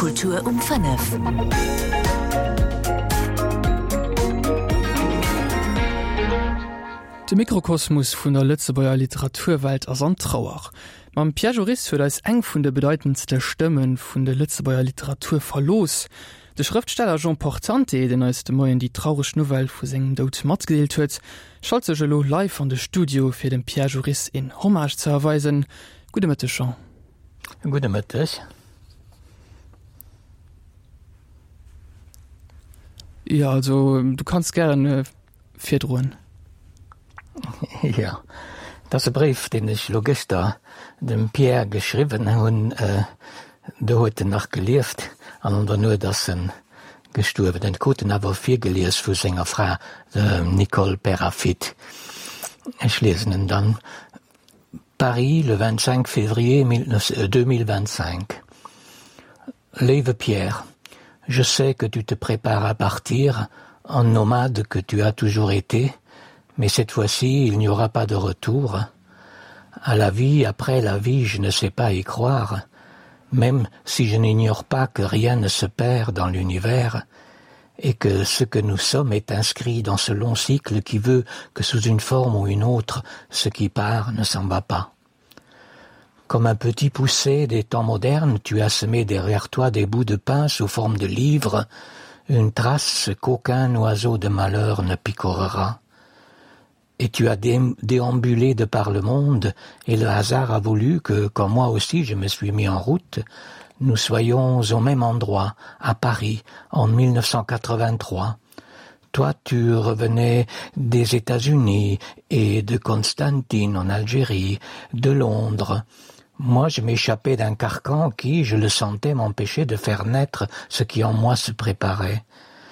Kultur um 5. De Mikrokosmos vun der Lützebauer Literaturwelt ass an Trauer. Mam Pierre Joris huet als eng vun de bedeutendste Stimmen vun der Lützebauer Literatur verlos. De Schriftsteller Jean Portante, den als de Moien die traurige Novel vu segen Dout mat gedeelt huet, schalt se gelo live an de Studio fir den Pierre Joris in Hommage zu erweisen. Gute Mitte, Jean. Gute Mitte. Ja, also du kannst gerne firdroen. Ja, das ist ein Brief, den ich gestern dem Pierre geschrieben hun der heute Nacht gelieft, an nur das gestorben. Den Koten aber 4 gelesen für seiner Frau Nicole Perafit. Ich lese ihn dann. Paris, le 25 février 2025. Lève Pierre, je sais que tu te prépares à partir, en nomade que tu as toujours été, mais cette fois-ci, il n'y aura pas de retour. À la vie, après la vie, je ne sais pas y croire, même si je n'ignore pas que rien ne se perd dans l'univers, et que ce que nous sommes est inscrit dans ce long cycle qui veut que sous une forme ou une autre, ce qui part ne s'en va pas. Comme un petit poussé des temps modernes, tu as semé derrière toi des bouts de pain sous forme de livres, une trace qu'aucun oiseau de malheur ne picorera. Et tu as déambulé de par le monde, et le hasard a voulu que, comme moi aussi je me suis mis en route, nous soyons au même endroit, à Paris, en 1983. Toi, tu revenais des États-Unis et de Constantine en Algérie, de Londres. Moi, je m'échappais d'un carcan qui, je le sentais, m'empêchait de faire naître ce qui en moi se préparait.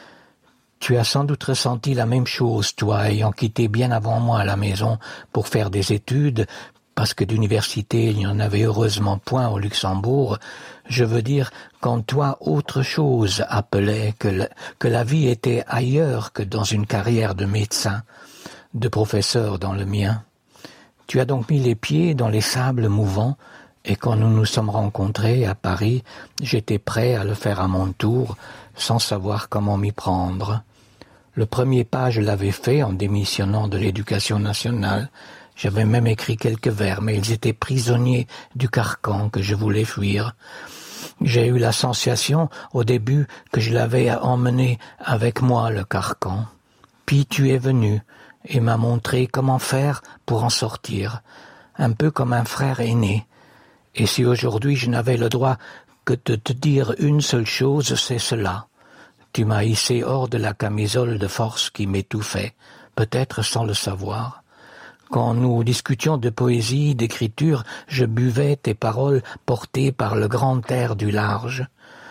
Tu as sans doute ressenti la même chose, toi, ayant quitté bien avant moi la maison pour faire des études, parce que d'université il n'y en avait heureusement point au Luxembourg. Je veux dire qu'en toi autre chose appelait que la vie était ailleurs que dans une carrière de médecin, de professeur dans le mien. Tu as donc mis les pieds dans les sables mouvants, et quand nous nous sommes rencontrés à Paris, j'étais prêt à le faire à mon tour, sans savoir comment m'y prendre. Le premier pas, je l'avais fait en démissionnant de l'éducation nationale. J'avais même écrit quelques vers, mais ils étaient prisonniers du carcan que je voulais fuir. J'ai eu la sensation, au début, que je l'avais emmené avec moi, le carcan. Puis tu es venu et m'as montré comment faire pour en sortir, un peu comme un frère aîné. Et si aujourd'hui je n'avais le droit que de te dire une seule chose, c'est cela. Tu m'as hissé hors de la camisole de force qui m'étouffait, peut-être sans le savoir. Quand nous discutions de poésie, d'écriture, je buvais tes paroles portées par le grand air du large.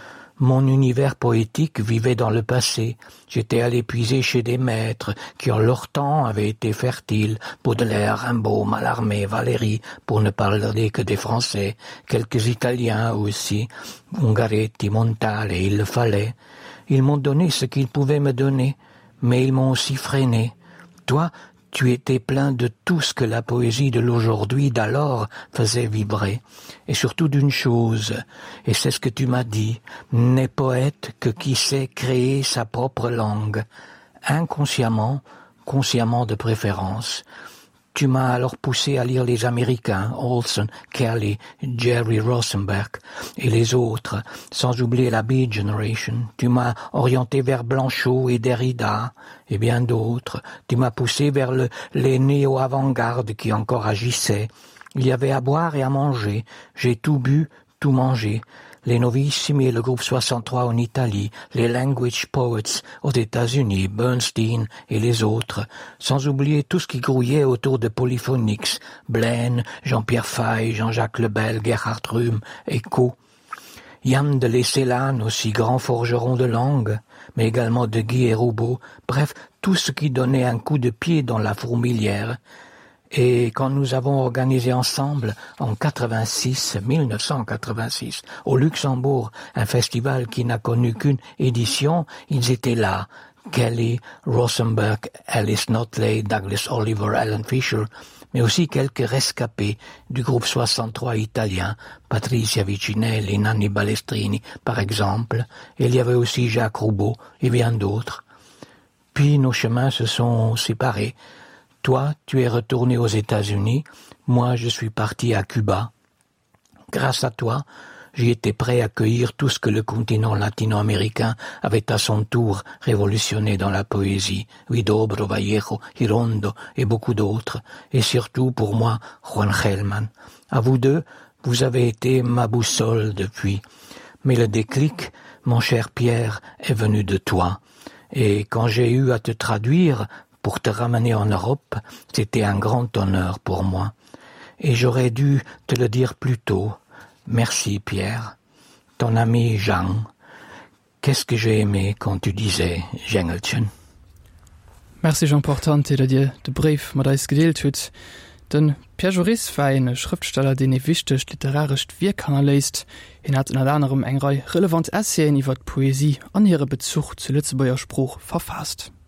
Mon univers poétique vivait dans le passé. J'étais allé puiser chez des maîtres qui en leur temps avaient été fertiles, Baudelaire, Rimbaud, Mallarmé, Valéry, pour ne parler que des Français, quelques Italiens aussi, Ungaretti, Montale, et il le fallait. Ils m'ont donné ce qu'ils pouvaient me donner, mais ils m'ont aussi freiné. Toi, tu étais plein de tout ce que la poésie de l'aujourd'hui, d'alors, faisait vibrer. Et surtout d'une chose, et c'est ce que tu m'as dit, n'est poète que qui sait créer sa propre langue, inconsciemment, consciemment de préférence. Tu m'as alors poussé à lire les Américains, Olson, Kelly, Jerry Rosenberg et les autres, sans oublier la Beat Generation. Tu m'as orienté vers Blanchot et Derrida et bien d'autres. Tu m'as poussé vers les néo-avant-gardes qui encore agissaient. Il y avait à boire et à manger. J'ai tout bu, tout mangé. Les Novissimi et le groupe 63 en Italie, les Language Poets aux États-Unis, Bernstein et les autres, sans oublier tout ce qui grouillait autour de Polyphonix, Blaine, Jean-Pierre Faye, Jean-Jacques Lebel, Gerhard Rühm et Co. Yann de Lescellane, aussi grand forgeron de langue, mais également de Guy et Roubaud, bref, tout ce qui donnait un coup de pied dans la fourmilière. Et quand nous avons organisé ensemble, en 1986, au Luxembourg, un festival qui n'a connu qu'une édition, ils étaient là. Kelly, Rosenberg, Alice Notley, Douglas Oliver, Alan Fisher, mais aussi quelques rescapés du groupe 63 italien, Patricia Vicinelli, Nanni Balestrini, par exemple, et il y avait aussi Jacques Roubaud et bien d'autres. Puis nos chemins se sont séparés. Toi, tu es retourné aux États-Unis, moi je suis parti à Cuba. Grâce à toi, j'y étais prêt à accueillir tout ce que le continent latino-américain avait à son tour révolutionné dans la poésie, Huidobro, Vallejo, Girondo et beaucoup d'autres, et surtout pour moi, Juan Gelman. À vous deux, vous avez été ma boussole depuis. Mais le déclic, mon cher Pierre, est venu de toi. Et quand j'ai eu à te traduire pour te ramener en Europe, c'était un grand honneur pour moi. Et j'aurais dû te le dire plus tôt. Merci, Pierre. Ton ami Jean. Qu'est-ce que j'ai aimé quand tu disais Jengelchen. Merci Jean Portante, dat Dir de Brief mat eis gedeelt huet. Den Pierre Joris war en Schriftsteller, den e wichteg literarisch Wirkanner leist, en hat in anderem engrei relevant Essayen iwwer Poesie an ihre Bezug zu Lützebauer Spruch verfasst.